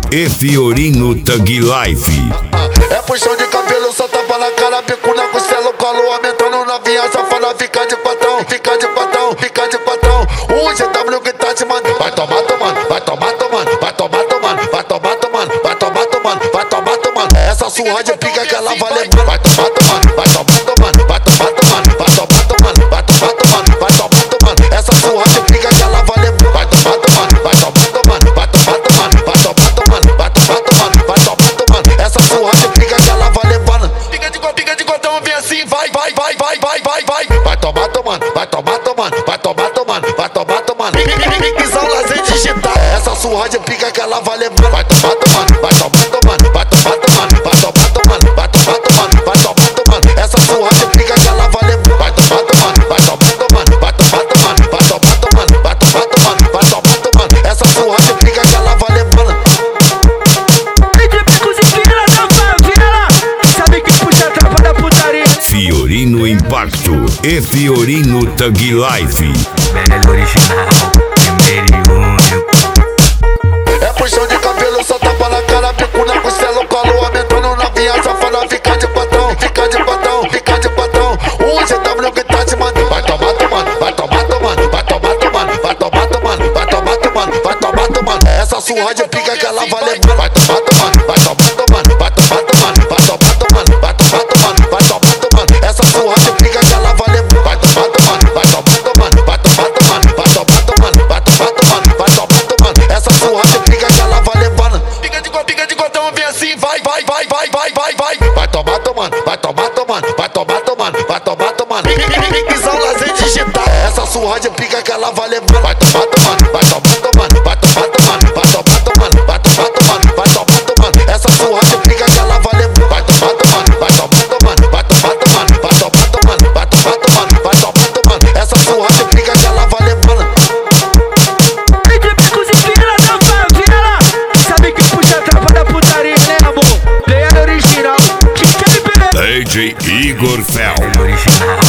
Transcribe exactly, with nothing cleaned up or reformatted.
e Fiorino Thug Life. É puxão de cabelo, só tapa na cara, bico na costela, colo aumentando novinha, safada, fica de patão, fica de patão, fica de patão. O G W que tá te mandando, vai tomar, tomando, vai tomar, tomando, vai tomar, tomando, vai tomar, tomando, vai tomar, tomando, vai tomar, tomando. Essa surra de pica que ela vai levando, vai tomar, tomando, vai tomar, tomando, vai tomar, tomando, vai tomar, tomando, vai tomar, tomando, vai tomar, tomando. Essa surra de pica que ela vai levando, vai tomar, tomando, vai tomar, tomando, vai tomar, tomando, vai tomar, tomando, vai tomar, tomando, vai tomar, tomando. Essa surra de pica que ela vai levando. Pica de pica de cotão, vem assim, vai, vai, vai, vai, vai, vai, vai. Vai tomar, tomando, vai tomar, tomando, vai tomar, tomando, vai tomar, tomando. Piquezão lazer digital. Essa surra de pica que ela vai levando, vai tomar, tomando, vai tomar, tomando, vai tomar, tomando, vai tomar, tomando, vai tomar, tomando, vai tomar, tomando. Essa surra de pica que ela vai levando, vai tomar, tomando, vai tomar, tomando, vai tomar, tomando, vai tomar, tomando, vai tomar, tomando, vai tomar, tomando. Essa surra de pica que ela vai levando. Fiorino Impacto e Fiorino Thug Life. Belo original, primeiro e único. É puxão de cabelo, só tapa na cara, bico na costela, colo aumentando novinha, safada, fica de patão, fica de patão, fica de patão. O G W que tá te mandando, vai tomar, tomando, vai tomar, tomando, vai tomar, tomando, vai tomar, tomando, vai tomar, tomando, vai tomar, tomando. Essa surra de pica que ela vai levando, vai tomar, tomando, vai tomar, tomando, vai tomar, tomando, vai tomar, tomando, vai tomar, tomando, vai tomar, tomando. Essa surra de pica que ela vai levando, vai tomar, tomando, vai tomar, tomando, vai tomar, tomando, vai tomar, tomando, vai tomar, tomando, vai tomar, tomando. Essa surra de pica que ela vai levando. Pica de pica de cotão, vem assim, vai, vai, vai, vai, vai, vai, vai. Vai tomar, tomando, vai tomar, tomando, vai tomar, tomando, vai tomar, tomando. Piquezão lazer digital. Essa surra de pica que ela vai levando, vai tomar, tomando, vai tomar, tomando, vai tomar, tomando, vai tomar, tomando, vai tomar, tomando, vai tomar, tomando. Essa surra de pica que ela vai levando, vai tomar, tomando, vai tomar, tomando, vai tomar, tomando, vai tomar, tomando, vai tomar, tomando, vai tomar, tomando. Essa surra de pica que ela vai levando. Sabe que puxa a trapa da putaria, né, amor? Leia original, que quer me pegar. D J Igor Fel. Belo original.